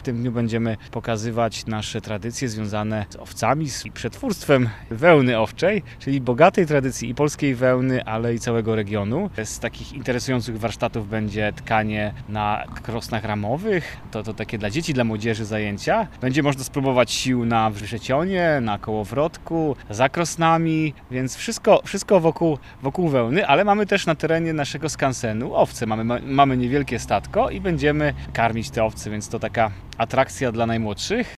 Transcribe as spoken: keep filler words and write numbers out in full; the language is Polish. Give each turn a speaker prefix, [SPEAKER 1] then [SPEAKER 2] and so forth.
[SPEAKER 1] W tym dniu będziemy pokazywać nasze tradycje związane z owcami i przetwórstwem wełny owczej, czyli bogatej tradycji i polskiej wełny, ale i całego regionu. Z takich interesujących warsztatów będzie tkanie na krosnach ramowych. To, to takie dla dzieci, dla młodzieży zajęcia. Będzie można spróbować sił na wrzecionie, na kołowrotku, za krosnami, więc wszystko, wszystko wokół, wokół wełny, ale mamy też na terenie naszego skansenu owce. Mamy, mamy niewielkie statko i będziemy karmić te owce, więc to taka atrakcja dla najmłodszych.